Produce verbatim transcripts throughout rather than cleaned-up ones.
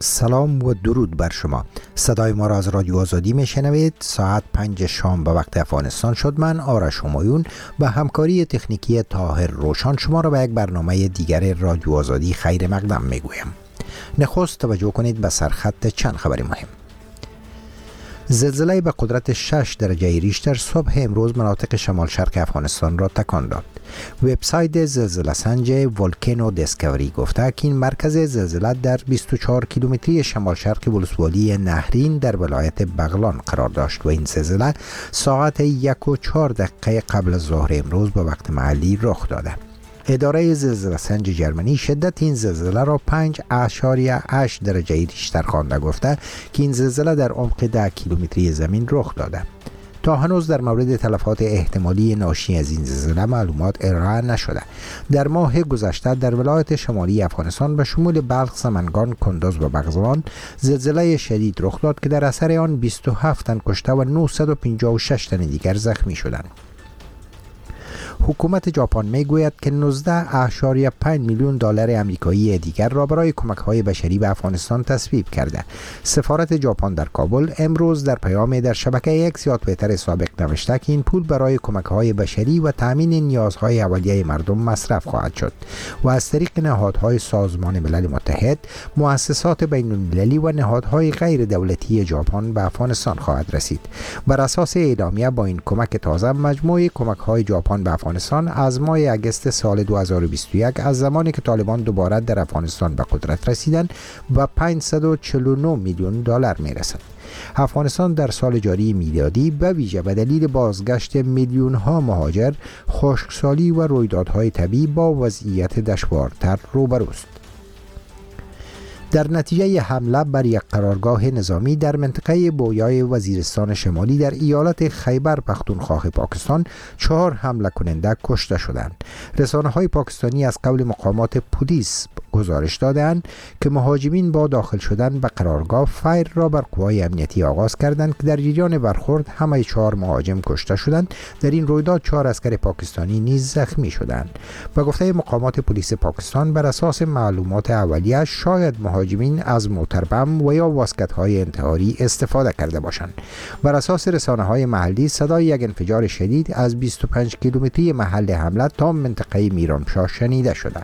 سلام و درود بر شما. صدای ما را از رادیو آزادی میشنوید. ساعت پنج شام به وقت افغانستان شد. من آرش همایون به همکاری تکنیکی طاهر روشان شما را به یک برنامه دیگر رادیو آزادی خیر مقدم میگویم. نخست توجه کنید به سرخط چند خبر مهم. زلزله به قدرت شش درجه ریشتر صبح امروز مناطق شمال شرق افغانستان را تکان داد. وبسایت زلزله سنج ولکانو دیسکوری گفته که این مرکز زلزله در بیست و چهار کیلومتری شمال شرق ولسوالی نهرین در ولایت بغلان قرار داشت و این زلزله ساعت یک و چهار دقیقه قبل از ظهر امروز به وقت محلی رخ داده. اداره زلزله سنج جرمنی شدت این زلزله را پنج اشاریه هشت درجه ریشتر خوانده، گفته که این زلزله در عمق ده کیلومتری زمین رخ داده. تا هنوز در مورد تلفات احتمالی ناشی از این زلزله معلومات ارائه نشده. در ماه گذشته در ولایت شمالی افغانستان به شمول بلخ، سمنگان، کندز و بغزوان زلزله شدید رخ داد که در اثر آن بیست و هفت تن کشته و نهصد و پنجاه و شش تن دیگر زخمی شدند. حکومت ژاپن میگوید که نوزده اشاریه پنج میلیون دلار آمریکایی دیگر را برای کمک‌های بشری به افغانستان تصویب کرده. سفارت ژاپن در کابل امروز در پیامی در شبکه اکس یا توییتر سابق نوشته که این پول برای کمک‌های بشری و تامین نیازهای اولیه مردم مصرف خواهد شد و از طریق نهادهای سازمان ملل متحد، مؤسسات بین‌المللی و نهادهای غیر دولتی ژاپن به افغانستان خواهد رسید. بر اساس اعلامیه با این کمک تازه مجموع کمک‌های ژاپن به افغانستان از ماه اگست سال دو هزار و بیست و یک از زمانی که طالبان دوباره در افغانستان به قدرت رسیدند به پانصد و چهل و نه میلیون دلار میرسد. افغانستان در سال جاری میلادی به ویژه به دلیل بازگشت میلیون ها مهاجر، خشکسالی و رویدادهای طبیعی با وضعیت دشوارتر روبروست. در نتیجه حمله بر یک قرارگاه نظامی در منطقه بویای وزیرستان شمالی در ایالت خیبر پختونخوا پاکستان چهار حمله کننده کشته شدند. رسانه‌های پاکستانی از قول مقامات پلیس گزارش دادند که مهاجمین با داخل شدن به قرارگاه فایر را بر قوای امنیتی آغاز کردند که در جریان برخورد همه چهار مهاجم کشته شدند. در این رویداد چهار عسکر پاکستانی نیز زخمی شدند. به گفته مقامات پلیس پاکستان بر اساس معلومات اولیه شاید مهاجمین از موتربم و یا واسکت‌های انتحاری استفاده کرده باشند. بر اساس رسانه‌های محلی صدای یک انفجار شدید از بیست و پنج کیلومتری محل حمله تا منطقه میرانشاه شنیده شده.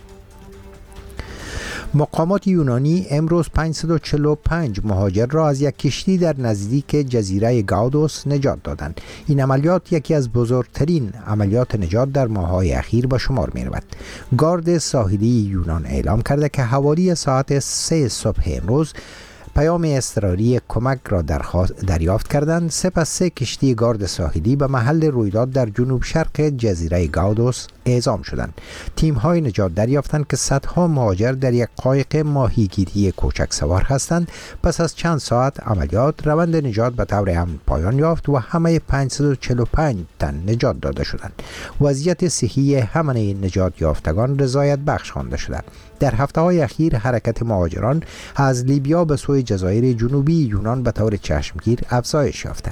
مقامات یونانی امروز پانصد و چهل و پنج مهاجر را از یک کشتی در نزدیک جزیره گاودوس نجات دادند. این عملیات یکی از بزرگترین عملیات نجات در ماه‌های اخیر به شمار می‌رود. گارد ساحلی یونان اعلام کرده که حوالی ساعت سه صبح امروز پیام اضطراری کمک را دریافت کردند. سپس سه کشتی گارد ساحلی به محل رویداد در جنوب شرق جزیره گاودوس اعزام شدند. تیم‌های نجات دریافتند که صدها مهاجر در یک قایق ماهیگیری کوچک سوار هستند. پس از چند ساعت عملیات روند نجات به طور امن پایان یافت و همه پانصد و چهل و پنج تن نجات داده شدند. وضعیت صحی همه نجات یافتگان رضایت بخش خوانده شده. در هفته‌های اخیر حرکت مهاجران از لیبیا به سوی جزایر جنوبی یونان به طور چشمگیر افزایش یافته.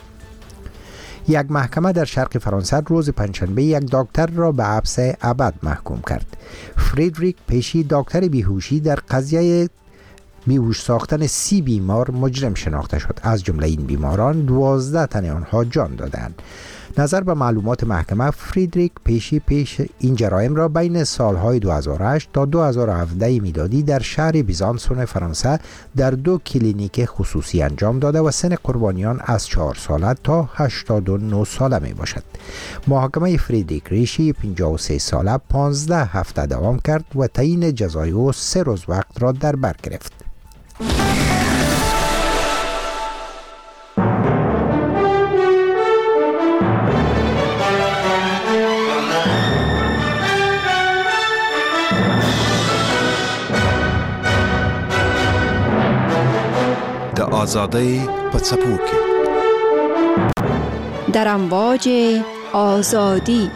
یک محکمه در شرق فرانسه روز پنجشنبه یک دکتر را به حبس ابد محکوم کرد. فریدریک پیشی دکتر بیهوشی در قضیه بیهوش ساختن سی بیمار مجرم شناخته شد. از جمله این بیماران دوازده تن آنها جان دادند. نظر به معلومات محکمه، فریدریک پیشی پیش این جرایم را بین سالهای دو هزار و هشت تا دو هزار و هفده میلادی در شهر بیزانسون فرانسه در دو کلینیک خصوصی انجام داده و سن قربانیان از چهار ساله تا هشتاد و نه ساله می باشد. محاکمه فریدریک ریشی پنجاه و سه ساله پانزده هفته دوام کرد و تعیین جزای او سه روز وقت را در بر گرفت. آزادی پڅپوکي در امواج آزادی.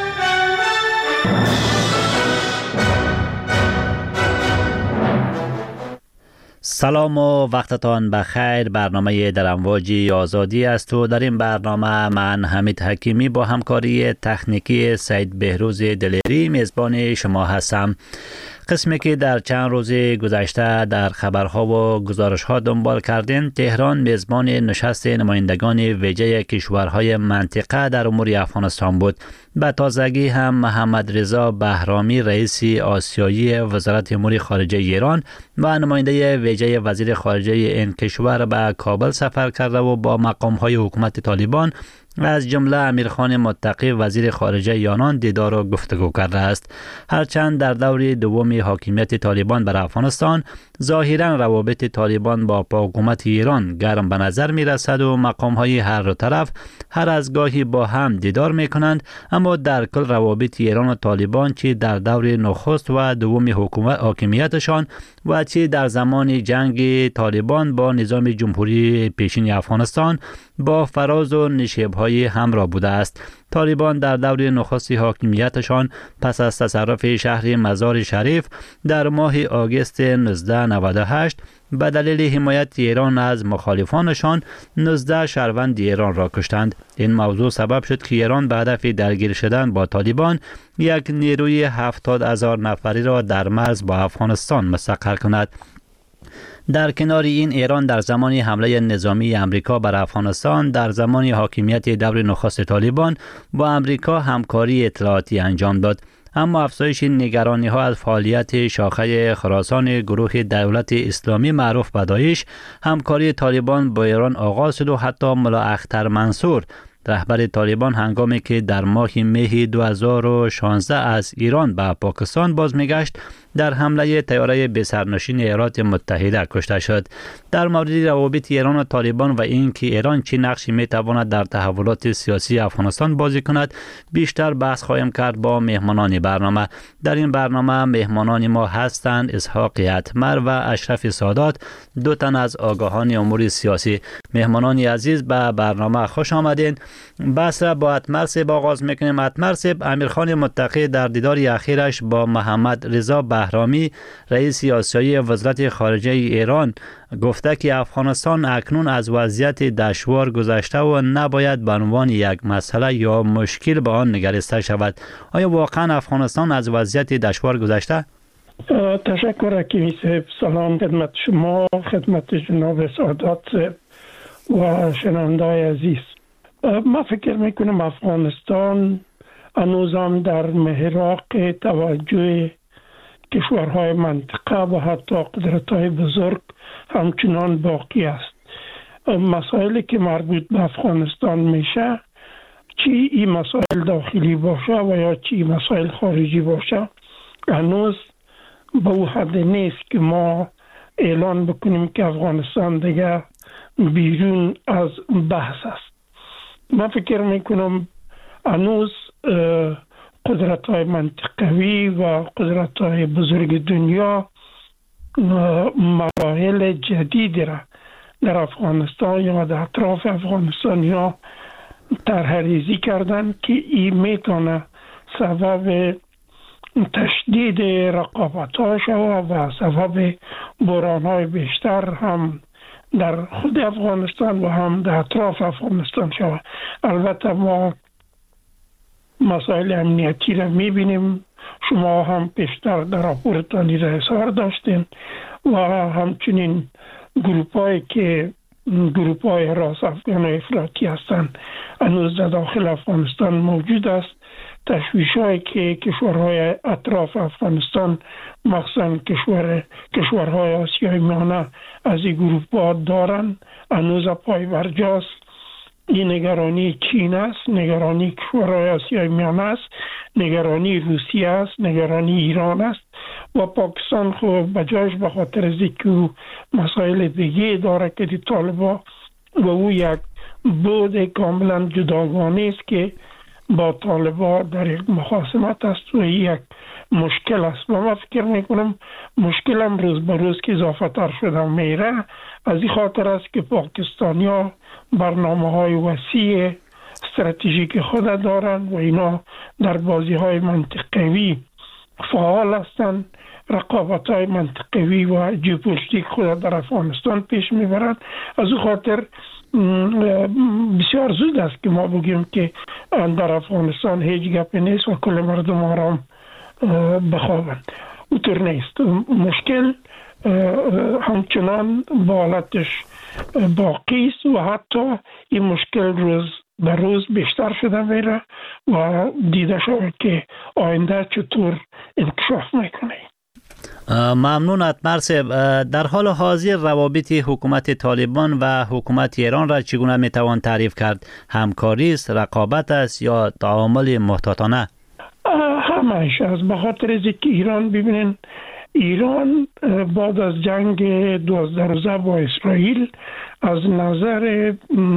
سلام و وقتتان بخیر. برنامه در امواج آزادی است و در این برنامه من حمید حکیمی با همکاری تکنیکی سید بهروز دلیری میزبان شما هستم. قسمی که در چند روز گذشته در خبرها و گزارش‌ها دنبال کردین، تهران میزبان نشست نمایندگان ویژه کشورهای منطقه در امور افغانستان بود. به تازگی هم محمد رضا بهرامی رئیس آسیایی وزارت امور خارجه ایران و نماینده ویژه وزیر خارجه این کشور به کابل سفر کرده و با مقام‌های حکومت طالبان از جمله امیرخان متقی وزیر خارجه ایران دیدار و گفتگو کرده است. هرچند در دور دوم حاکمیت طالبان بر افغانستان ظاهرا روابط طالبان با حکومت ایران گرم به نظر می رسد و مقام‌های هر دو طرف هر از گاهی با هم دیدار می کنند، اما در کل روابط ایران و طالبان چه در دور نخست و دوم حکومت حاکمیتشان و چه در زمان جنگ طالبان با نظام جمهوری پیشین افغانستان با فراز و نشیب‌های همراه بوده است. طالبان در دور نخست حاکمیتشان پس از تصرف شهر مزار شریف در ماه آگوست نوزده نود و هشت به دلیل حمایت ایران از مخالفانشان نوزده شهروند ایران را کشتند. این موضوع سبب شد که ایران به هدف درگیر شدن با طالبان یک نیروی هفتاد هزار نفری را در مرز با افغانستان مستقر کند. در کنار این، ایران در زمان حمله نظامی امریکا بر افغانستان در زمان حاکمیت دور نخست طالبان با امریکا همکاری اطلاعاتی انجام داد. اما افزایش نگرانی ها از فعالیت شاخه خراسان گروه دولت اسلامی معروف به داعش، همکاری طالبان با ایران آغاز شد و حتی ملا اختر منصور رهبر طالبان هنگامی که در ماه می دو هزار و شانزده از ایران به پاکستان باز میگشت در حمله طیاره بی‌سرنشین ایالات متحده کشته شد. در مورد روابط ایران و طالبان و اینکه ایران چه نقشی میتواند در تحولات سیاسی افغانستان بازی کند بیشتر بحث خواهیم کرد با مهمانان برنامه. در این برنامه مهمانان ما هستند اسحاق اتمر و اشرف سادات، دو تن از آگاهان امور سیاسی. مهمانان عزیز به برنامه خوش آمدین. بحث را با اتمر صاحب آغاز میکنیم. اتمر صاحب، امیرخان متقی در دیدار اخیرش با محمد رضا بهرامی رئیس آسیایی وزارت خارجه ایران گفته که افغانستان اکنون از وضعیت دشوار گذشته و نباید به عنوان یک مسئله یا مشکل به آن نگریسته شود. آیا واقعا افغانستان از وضعیت دشوار گذشته؟ تشکر حکیمی صاحب. سلام خدمت شما، خدمت جناب سادات و شنونده‌های عزیز. ما فکر میکنم افغانستان هنوزم در محراق توجه کشورهای منطقه و حتی قدرت‌های بزرگ همچنان باقی است. مسائلی که مربوط به افغانستان میشه، چی این مسائل داخلی باشه و یا چی مسائل خارجی باشه، هنوز به او حد نیست که ما اعلان بکنیم که افغانستان دیگه بیرون از بحث است. من فکر میکنم هنوز قدرت‌های منطقوی و قدرت‌های بزرگ دنیا مراحل جدیدی را در افغانستان یا در اطراف افغانستان یا طرح‌ریزی کردن که این میتونه سبب تشدید رقابت‌ها شود و سبب بحران‌های بیشتر هم در خود افغانستان و هم در اطراف افغانستان شود. البته ما مسائل امنیتی را میبینیم، شما هم پیشتر در راپورتان را اظهار داشتین و همچنین گروپایی که گروپای راست افغان و افراطی هستند هنوز در داخل افغانستان موجود است. تشویش‌هایی که کشورهای اطراف افغانستان مخصوصا کشور کشورهای آسیای میانه از این گروپ‌ها دارند هنوز پای برجاست. این نگرانی چین است، نگرانی کشورهای آسیای میانه است، نگرانی روسیه است، نگرانی ایران است و پاکستان خب بجاش به خاطر از اینکه مسائل دیگه داره که دی طالبا و او یک بود کاملا جداگانه است که با طالبا در یک مخاصمت است و یک مشکل است. و من فکر میکنم مشکل هم روز به روز که اضافه تر شده میره. از این خاطر است که پاکستانی ها برنامه های وسیع استراتژیک خود دارند و اینا در بازی های منطقوی فعال هستند. رقابت های منطقوی و ژئوپلیتیک خود در افغانستان پیش میبرند. از این خاطر بسیار زود است که ما بگیم که در افغانستان هیچ گپی نیست و کل مردم آرام بخوابند. اونطور نیست. مشکل همچنان بالاتش باقی است و حتی این مشکل روز به روز بیشتر شده میره و دیده شده که آینده چطور انکشاف میکنه. ممنون اتمر صاحب. در حال حاضر روابط حکومت طالبان و حکومت ایران را چگونه میتوان تعریف کرد؟ همکاری است، رقابت است یا تعامل محتاطانه؟ همهش از به خاطر از که ایران ببینین ایران بعد از جنگ دوازده روزه با اسرائیل از نظر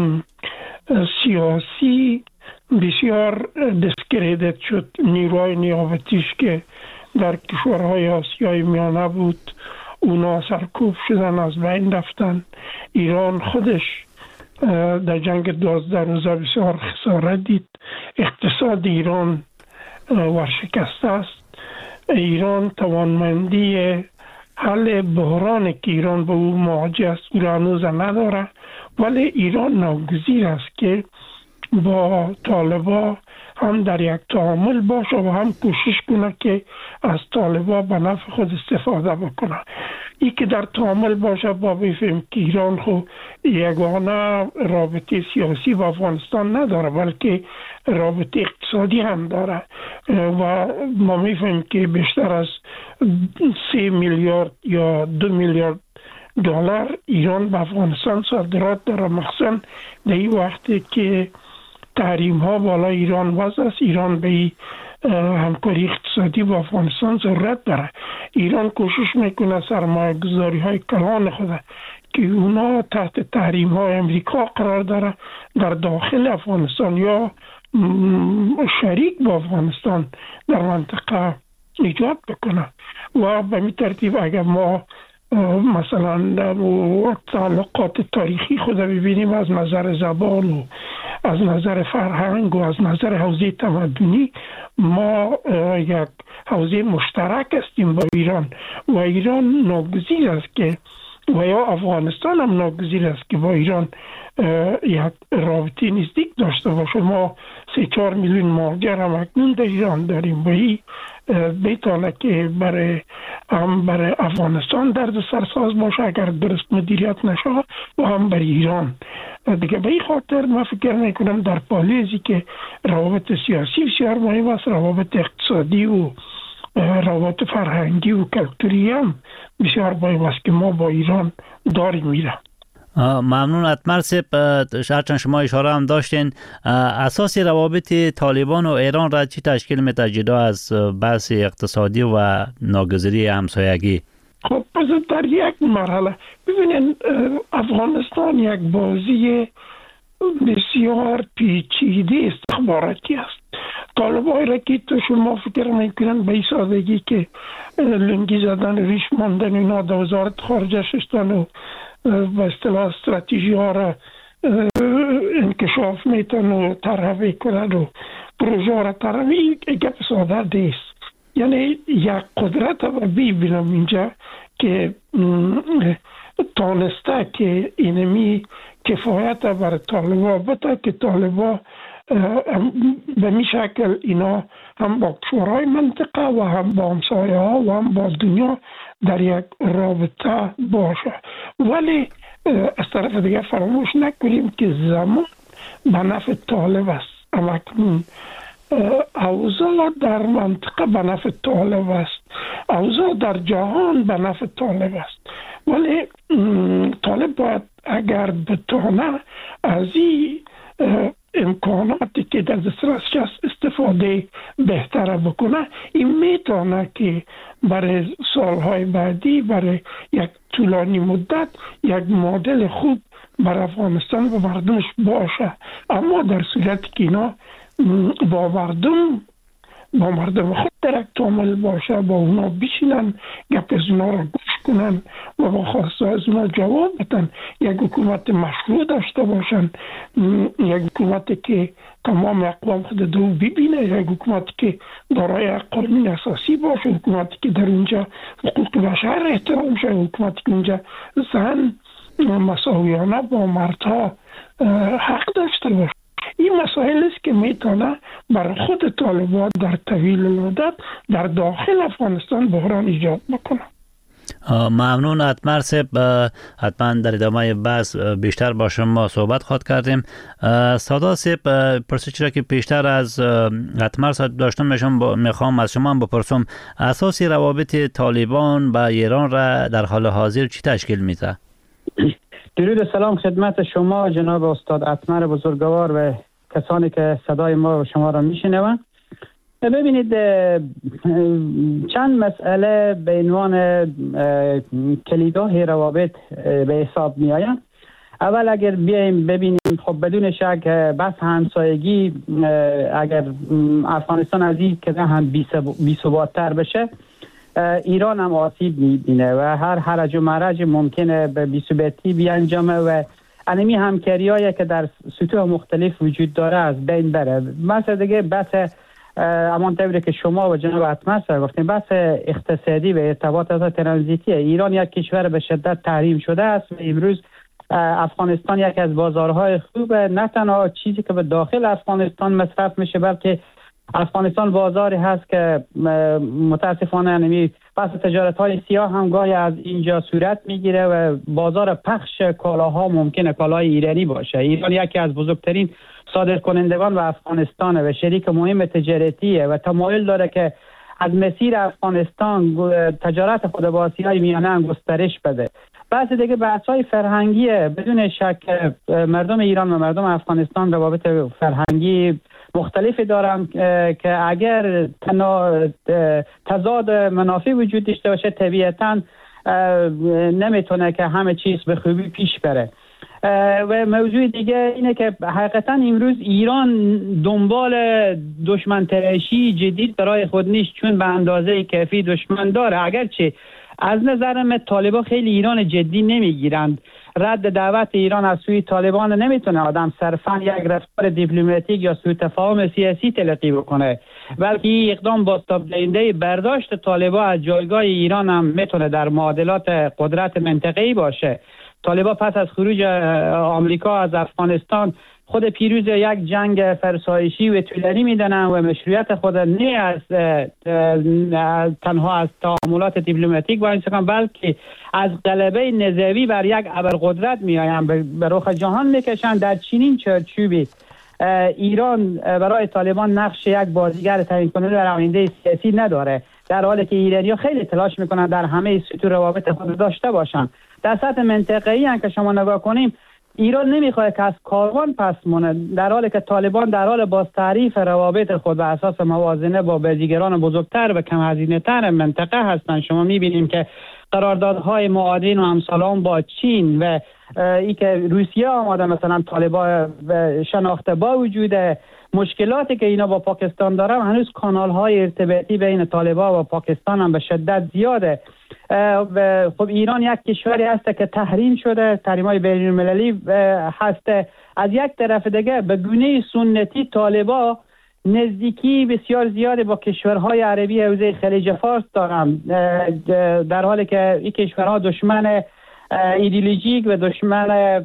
سیاسی بسیار دسکریدت شد. نیروهای نیابتیش که در کشورهای آسیای میانه بود اونا سرکوب شدن، از بین رفتن. ایران خودش در جنگ دوازده روزه بسیار خسارت دید. اقتصاد ایران ورشکسته است. ایران توانمندی حل بحرانی که ایران به او مواجه است او را هنوز نداره، ولی ایران ناگزیر است که با طالبا هم در یک تعامل باشه و هم کوشش کنه که از طالبا به نفع خود استفاده بکنه. ای که در تعامل باشه با بفهم که ایران خو یگانه رابطه سیاسی با افغانستان نداره بلکه رابطه اقتصادی هم داره و ما میفهم که بیشتر از سه میلیارد یا دو میلیارد دلار ایران به افغانستان صادرات داره، مخصوصا در این وقتی که تحریم ها بالا ایران وضع است. ایران به همکاری اقتصادی با افغانستان ضرورت داره. ایران کوشش میکنه سرمایه گذاری های کلان خود که اونا تحت تحریم های امریکا قرار داره در داخل افغانستان یا شریک با افغانستان در منطقه ایجاد بکنه و به می ترتیب اگر ما مثلا در تعلقات تاریخی خود ببینیم از نظر زبان و از نظر فرهنگ و از نظر حوزه تمدنی ما یک حوزه مشترک هستیم با ایران و ایران ناگزیر است که و یا افغانستان هم ناگزیر است که با ایران یک رابطه نزدیک داشته باشه. ما سه چهار میلیون مهاجر هم اکنون در ایران داریم و این بیتانه که برای هم برای افغانستان درد سرساز باشه اگر درست مدیریت نشه و هم برای ایران دیگه. به این خاطر من فکر میکنم در پالیزی که روابط سیاسی بسیار مهم است، روابط اقتصادی و روابط فرهنگی و کلتوری هم بسیار مهم است که ما با ایران داریم میرم. ممنون اتمر صاحب. هرچند شما اشاره هم داشتین اساس روابط طالبان و ایران را چی تشکیل میده جدا از بحث اقتصادی و ناگزیری همسایگی؟ خب پس در یک مرحله ببینین افغانستان یک بازی بسیار پیچیده استخباراتی است. طالبای را که تو شما فکر میکنن به این سادگی که لنگی زدن ریش ماندن اینا در وزارت خارجه شستن و به اصطلاح استراتژی ها را انکشاف میتن و طرحی کنن و پروژه ها را طرحی گپ ساده دیست. یعنی یک قدرت را ببینم اینجا که تانسته که اینمی کفایت بر طالبا بتا که طالبا به می شکل اینا هم با کشورهای منطقه و هم با همسایه ها و هم با دنیا در یک رابطه باشه. ولی از طرف دیگه فراموش نکنیم که زمان به نفع طالب است. اما اکنون اوضاع در منطقه به نفع طالب است، اوضاع در جهان به نفع طالب است. ولی طالب باید اگر بتونه از این امکاناتی که در دسترسش است استفاده بهتره بکنه، این میتونه که برای سالهای بعدی برای یک طولانی مدت یک مدل خوب برای افغانستان و مردمش باشه. اما در صورتی که اینا با مردم با مردم خود در یک تعامل باشه، با اونا بشینن گپ از اونا را گوش کنن و با خواسته از اونا جواب بدن، یک حکومت مشروع داشته باشن، یک حکومت که تمام اقوام خود دو ببینه، یک حکومت که دارای قانون اساسی باشه، حکومتی که در اونجا حقوق بشر احترام شه، حکومتی که اونجا زن مساویانه با مردها حق داشته باشه. این مسائل است که میتونه برای خود طالبان در طویل المدت در داخل افغانستان بحران ایجاد بکنه. ممنون اتمر صاحب، حتما در ادامه بحث بیشتر با شما صحبت خواهد کردیم. سادا صاحب، پرسشی را که پیشتر از اتمر صاحب داشتم میخوام از شما هم بپرسم، اساسی روابط طالبان با ایران را در حال حاضر چی تشکیل میده؟ درود و سلام خدمت شما جناب استاد اتمر بزرگوار و کسانی که صدای ما و شما را میشنوند. ببینید چند مسئله به عنوان کلیدهای روابط به حساب می آیند. اول اگر بیایم ببینیم، خب بدون شک بس همسایگی اگر افغانستان از این که هم بی ثبات‌تر بشه، ایران هم آسیب می‌بینه و هر هرج و مرج ممکنه به بی ثباتی بیانجامه و انمی همکاریایی که در سطوح مختلف وجود داره از بین بره. مثلا دیگه بس امان طوری که شما و جناب اتمر صاحب گفتین، بس اقتصادی و ارتباطات ترانزیتی ایران یک کشور به شدت تحریم شده است و امروز افغانستان یکی از بازارهای خوب، نه تنها چیزی که به داخل افغانستان مصرف میشه بلکه افغانستان بازاری هست که متاسفانه انمی بس تجارت های سیاه هم گاهی از اینجا صورت میگیره و بازار پخش کالاها ممکنه کالای ایرانی باشه. ایران یکی از بزرگترین صادرکنندگان و افغانستان و شریک مهم تجارتیه و تمایل داره که از مسیر افغانستان تجارت خود با آسیای میانه گسترش بده. بحث دیگه بحث‌های فرهنگیه. بدون شک مردم ایران و مردم افغانستان روابط فرهنگی مختلفی دارن که اگر تضاد منافع وجود داشته باشه طبیعتاً نمیتونه که همه چیز به خوبی پیش بره. و موضوع دیگه اینه که حقیقتا امروز ایران دنبال دشمن تراشی جدید برای خود نیست، چون به اندازه کافی دشمن داره. اگرچه از نظر من طالبان خیلی ایران جدی نمیگیرند. رد دعوت ایران از سوی طالبان نمیتونه آدم صرفا یک رفتار دیپلماتیک یا سوء تفاهم سیاسی تلقی بکنه، بلکه این اقدام بازتاب دهنده برداشت طالبان از جایگاه ایران هم میتونه در معادلات قدرت منطقه‌ای باشه. طالبان پس از خروج آمریکا از افغانستان خود پیروز یک جنگ فرسایشی و طولانی میدانند و مشروعیت خود نه از تنها از تعاملات دیپلماتیک با اینسان بلکه از غلبه نظامی بر یک ابرقدرت میآیند به رخ جهان میکشند. در چنین چارچوبی ایران برای طالبان نقش یک بازیگر تعیین کننده در آینده سیاسی نداره، در حالی که ایرانی‌ها خیلی تلاش میکنند در همه سطوح روابط خود داشته باشند. در سطح منطقه‌ای هم که شما نگاه کنیم، ایران نمیخواد که از کاروان پس مونه، در حالی که طالبان در حال باز تعریف روابط خود به اساس موازنه با بازیگران بزرگتر و کم هزینه‌تر منطقه هستند. شما میبینیم که قراردادهای معادن و همسالان با چین و ای که روسیه آماده مثلا طالبان شناخته با وجود مشکلاتی که اینا با پاکستان دارن، هنوز کانال‌های ارتباطی بین طالبان و پاکستان هم به شدت زیاده. خب ایران یک کشوری هست که تحریم شده، تحریم‌های بین‌المللی هست. از یک طرف دیگه به گونه سنتی طالبان نزدیکی بسیار زیاده با کشورهای عربی حوزه خلیج فارس دارن، در حالی که این کشورها دشمن ایدئولوژیک و دشمن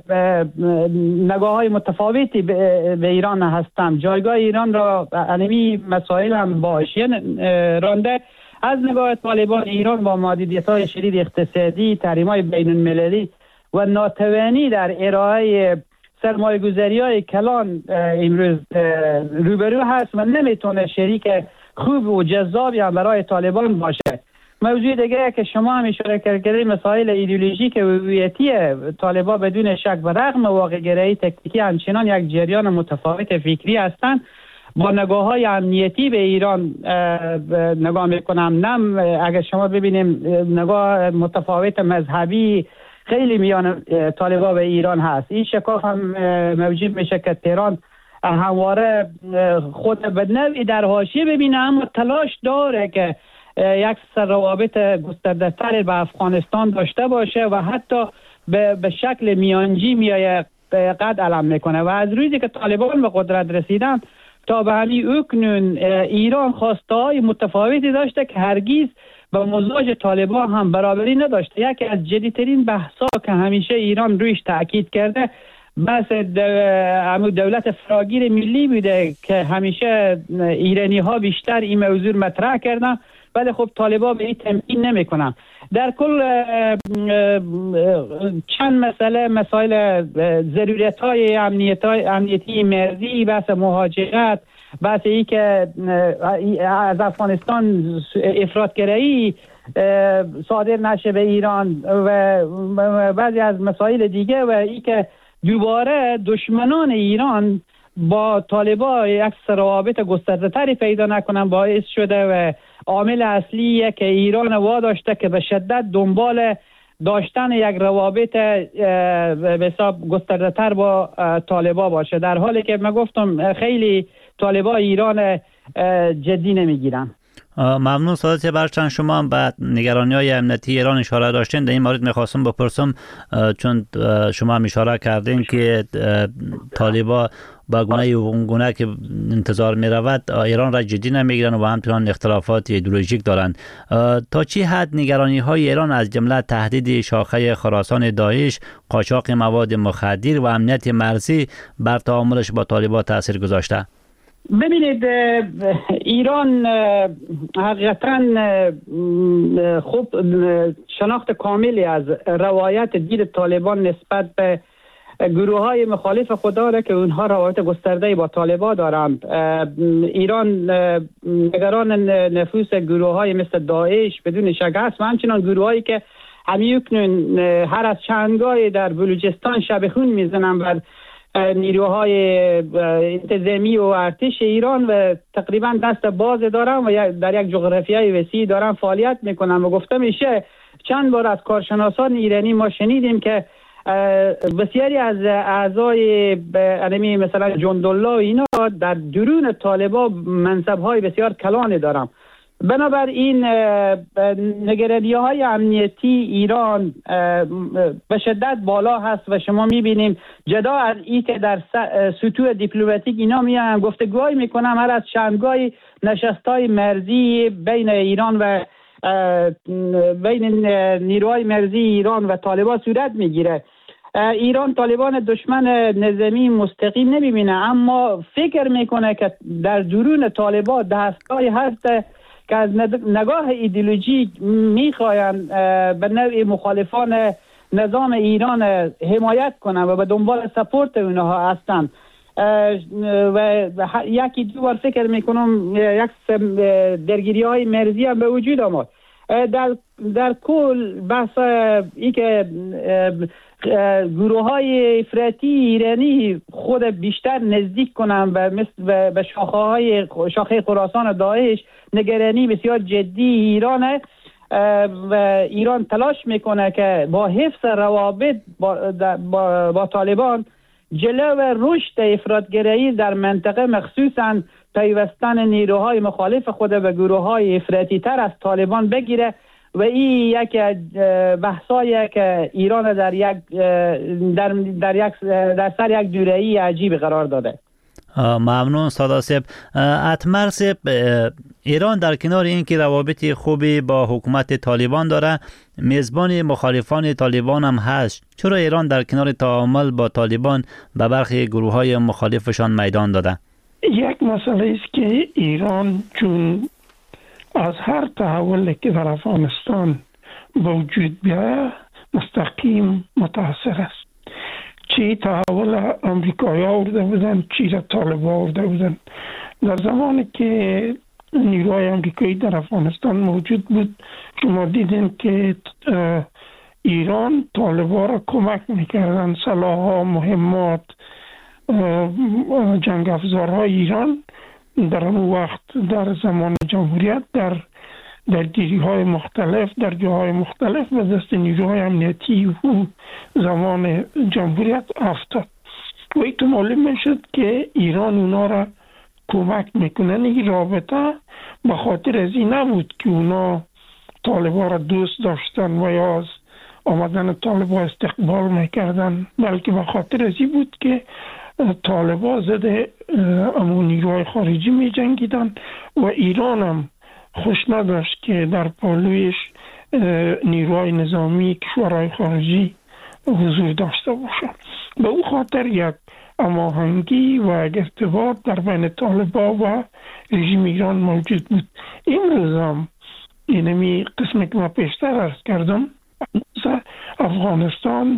نگاه های متفاوتی به ایران هستند. جایگاه ایران را انمی مسائل هم با حاشیه رانده. از نگاه طالبان ایران با محدودیت های شدید اقتصادی، تحریم های بین المللی و ناتوانی در ارائه سرمایه گذاری های کلان امروز روبرو هست و نمیتونه شریک خوب و جذابی هم برای طالبان باشه. موضوع دیگه که شما هم اشاره کردید مسائل ایدئولوژیک و هویتی طالبان بدون شک و رغم واقع گرایی تکتیکی همچنان یک جریان متفاوت فکری هستند. با نگاه های امنیتی به ایران نگاه میکنم، نم اگر شما ببینیم نگاه متفاوت مذهبی خیلی میان طالبان به ایران هست. این شکاف هم موجود میشه که تهران همواره خود به نوعی در حاشیه ببینه، اما تلاش داره که یک روابط گسترده تر به افغانستان داشته باشه و حتی به, به شکل میانجی میایه قد علم میکنه. و از روزی که طالبان به قدرت رسیدن تا به همین اکنون ایران خواسته های متفاوتی داشته که هرگیز با مزاج طالبان هم برابری نداشته. یکی از جدیدترین بحثا که همیشه ایران رویش تاکید کرده بس دولت فراگیر ملی بوده که همیشه ایرانی ها بیشتر این موضوع مطرح کردن، ولی خب طالبا به این تمکین نمی کنن. در کل چند مسئله، مسائل ضرورت های امنیتی مرزی، بحث مهاجرت، بحث ای که از افغانستان افراطگرایی صادر نشه به ایران و بعضی از مسائل دیگه، و ای که دوباره دشمنان ایران با طالبا یک روابط گسترده‌تری پیدا نکنن باعث شده و عامل اصلیه که ایران واداشته که به شدت دنبال داشتن یک روابط به حساب گسترده‌تر با طالبا باشه، در حالی که من گفتم خیلی طالبا ایران جدی نمیگیرن. ممنون سادات برچن. شما هم به نگرانی‌های امنیتی ایران اشاره داشتین. در این مورد می‌خواستم بپرسم، چون شما هم اشاره کردین که طالبا با گونه اون گونه که انتظار می‌رود ایران را جدی نمیگیرن و همچنان اختلافات ایدئولوژیک دارند. تا چی حد نگرانی‌های ایران از جمله تهدید شاخه خراسان داعش، قاچاق مواد مخدر و امنیت مرزی بر تعاملش با طالبان تاثیر گذاشته؟ ببینید، ایران حقیقتاً خوب شناخت کاملی از روایت دید طالبان نسبت به گروه های مخالف خود داره که اونها روایت گسترده با طالبان دارند. ایران نگران نفوذ گروه های مثل داعش بدون شک است و همچنان گروه هایی که همیکنون هر از چندگاهی در بلوچستان شبخون میزنن بر نیروهای انتظامی و ارتش ایران و تقریبا دست باز دارن و در یک جغرافیای وسیع دارن فعالیت میکنن. و گفته میشه چند بار از کارشناسان ایرانی ما شنیدیم که بسیاری از اعضای مثلا جندالله و اینا در درون طالبان منصب‌های بسیار کلانی دارن. بنابراین نگرانی‌های امنیتی ایران به شدت بالا هست و شما می‌بینیم جدا از این که در سطوح دیپلماتیک اینا میان گفتگوهای میکنن، هر از چندگاهی نشست‌های مرزی بین ایران و بین نیروهای مرزی ایران و طالبان صورت میگیره. ایران طالبان دشمن نظامی مستقیم نمی‌بینه، اما فکر میکنه که در درون طالبان دستگاهی هست که از نگاه ایدئولوژیک میخواین به نوعی مخالفان نظام ایران حمایت کنن و به دنبال سپورت اونها هستن. و یکی دو بار فکر میکنم یک درگیری های مرزی هم به وجود آمد. در در کل بحث ای که گروه های افراطی ایرانی خود بیشتر نزدیک کنن و مثل به شاخه های شاخه خراسان داعش نگرانی بسیار جدی ایرانه و ایران تلاش میکنه که با حفظ روابط با, با, با طالبان جلو رشد افراطگرایی در منطقه مخصوصاً پیوستن نیروهای مخالف خود به گروه های افراطی تر از طالبان بگیره و این یک بحثایی که ایران در یک در در یک در سر یک دوره‌ای عجیب قرار داده. ممنون سادات صاحب. اتمر صاحب، ایران در کنار اینکه روابط خوبی با حکومت طالبان داره، میزبان مخالفان طالبان هم هست. چرا ایران در کنار تعامل با طالبان به برخی گروه‌های مخالفشان میدان داده؟ یک مسئله است که ایران چون از هر تحولی که در افغانستان به وجود بیاید مستقیم متاثر است. چی تحول امریکایی آورده بودن، چی را طالبان آورده بودن. در زمانی که نیروهای امریکایی در افغانستان موجود بود شما دیدین که ایران طالبان را کمک میکردن، سلاح‌ها، مهمات، جنگ افزارهای ایران در اون وقت در زمان جمهوریت در درگیری های مختلف در جاهای مختلف به دست نیروهای امنیتی و زمان جمهوریت افتاد و این تو معلوم میشد که ایران اونا را کمک میکنن. این رابطه به خاطر از این نبود که اونا طالبان را دوست داشتن و یا از آمدن طالبان استقبال میکردن، بلکه به خاطر از این بود که طالبان ضد امون نیروهای خارجی می جنگیدن و ایران هم خوش نداشت که در پالویش نیروهای نظامی کشورهای خارجی حضور داشته باشند. به او خاطر یک هماهنگی و یک ارتباط در بین طالبان و رژیم ایران موجود بود. امروز هم اینمی قسمی که ما پیشتر عرض کردم، افغانستان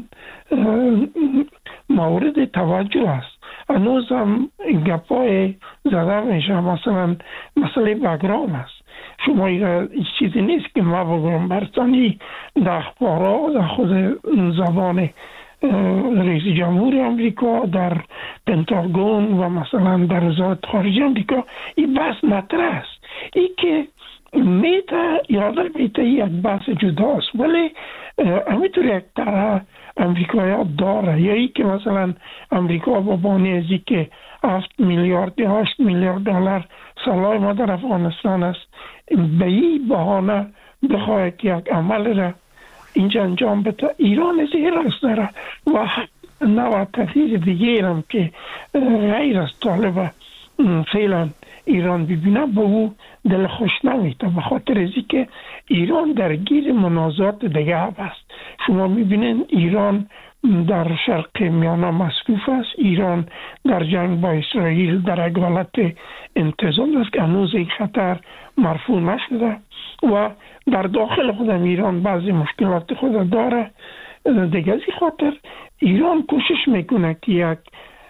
مورد توجه است. هنوز هم گپای زده میشه، مثلا مسئله بگرام است. شما این چیزی نیست که ما بگویم، برطانی در اخبارات در خود زبان رئیس جمهور امریکا، در پنتاگون و مثلا در وزارت خارجه امریکا این بحث مطرح است. این که میتا یادم میتا یک بحث جداست، ولی همینطور یک طرح امریکایی داره، یا ای که مثلا امریکا با بانی ازی که هفت میلیارد یا هشت میلیارد دلار سلاح ما در افغانستان است، به این بهانه بخواهد که یک عمل را اینجا انجام بده. ایران از این راست داره و نوع تحصیل دیگه هم که غیر از طالب فعلا ایران ببینه به او دل خوش نمیده، به خاطر ازی که ایران درگیر منازعات دیگه است. شما میبینین ایران در شرق میانه مصروف است، ایران در جنگ با اسرائیل در یک حالت انتظار است که هنوز این خطر مرفوع نشده و در داخل خودم ایران بعضی مشکلات خود داره. دیگه از این خاطر ایران کوشش میکنه که یک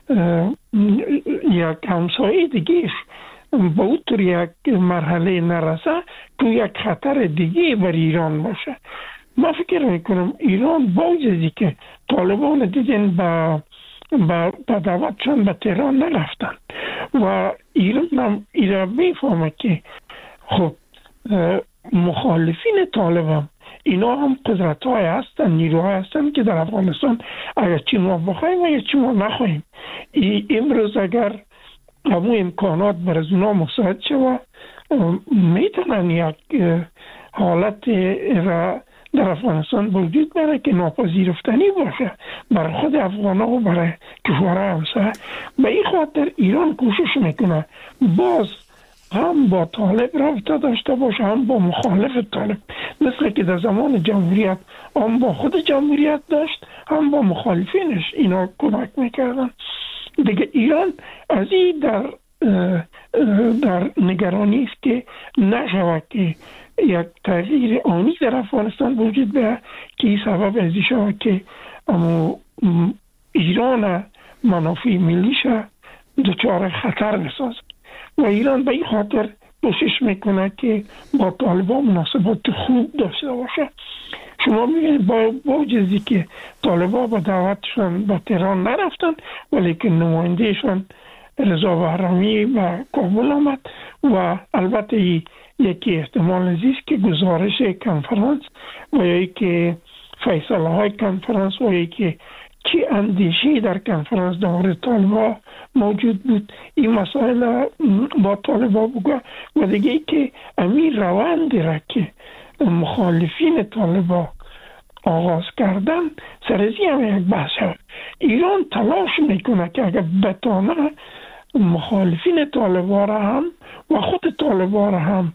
یک همسایه دیگه با او طور یک مرحله نرسه که یک خطر دیگه بر ایران باشه. من فکر میکنم ایران باوجدی که طالبان دیدن با با دعوتشان به تهران نرفتن و ایران هم ایران میفهمه که خب مخالفین طالبان اینا هم قدرت های هستن، نیروهای هستن که در افغانستان اگر چی ما بخوایم اگر چی ما نخواهیم، امروز اگر همون امکانات بر از اونا مساعد شود میتونن یک حالت را در افغانستان وجود بره که ناپذیرفتنی باشه برای خود افغان ها و برای کشورهای همسایه. به این خاطر ایران کوشش میکنه باز هم با طالب رابطه داشته باشه هم با مخالف طالب، مثل که در زمان جمهوریت هم با خود جمهوریت داشت هم با مخالفینش اینا کمک میکردن. دیگه ایران از این در در نگرانی است که نشود که یک تغییر آنی در افغانستان وجود بیاید که این سبب ازی شود که ایران منافع ملیش دچار خطر بسازد و ایران به این خاطر کوشش میکنه که با طالبان مناسبات خوب داشته باشه. شما میبینید با باوجدی که طالبان با دعوتشان به تهران نرفتن ولی که نمایندهشان رضا بهرامی و کابل آمد و البته یکی احتمال زیست که گزارش کنفرانس و یکی فیصله های کنفرانس و یکی چی اندیشی در کنفرانس در مورد طالبان موجود بود این مسائل با طالبان بگو و دیگه ای که امیر روندی را که مخالفین طالبان آغاز کردن سرزی هم یک بحث هست. ایران تلاش میکنه که اگر بتانه مخالفین طالبان را هم و خود طالبان را هم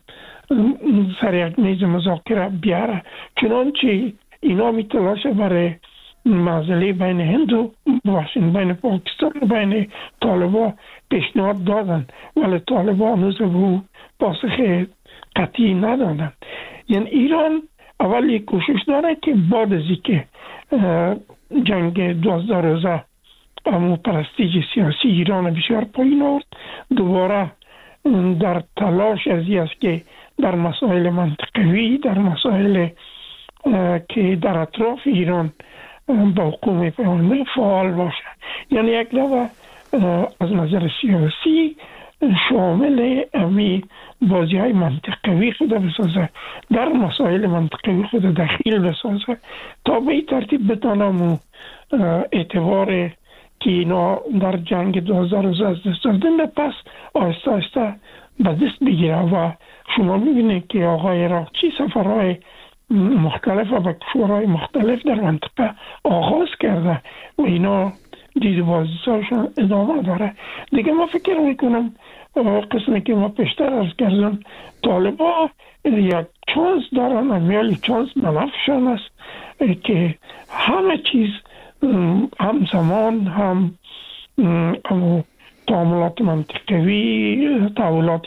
سر یک میز مذاکره بیاره، چنانچه اینا می تلاشه برای معضله بین هند و باشین بین پاکستان و بین طالبان پیشنهاد دادن ولی طالبان هنوز به پاسخ قطعی ندادن. یعنی ایران اولی کوشش داره که بعد از اینکه جنگ دوازده روزه امو پرستیج سیاسی ایران بسیار پایین آورد، دوباره در تلاش از این است که در مسائل منطقوی در مسائل که در اطراف ایران با حکومت پیوندی فعال باشه، یعنی یک دفعه از نظر سیاسی شامل امی بازی های منطقوی خود بسازه، در مسائل منطقوی خود دخیل بسازه تا به این ترتیب بتانم اعتبار که اینا در جنگ دوازده روز از دست دادن پس آسته آسته به دست بگیره. و شما میبینید که آقای راقچی سفرهای مختلف و به کشورهای مختلف در منطقه آغاز کرده و اینا دید بازیشان ادامه داره. دیگه ما فکر میکنم قسمی که ما پیشتر از کردم طالبا یک چانس دارن، امیالی چانس ملفشان است که همه چیز همزمان هم تعاملات منطقوی، تحولات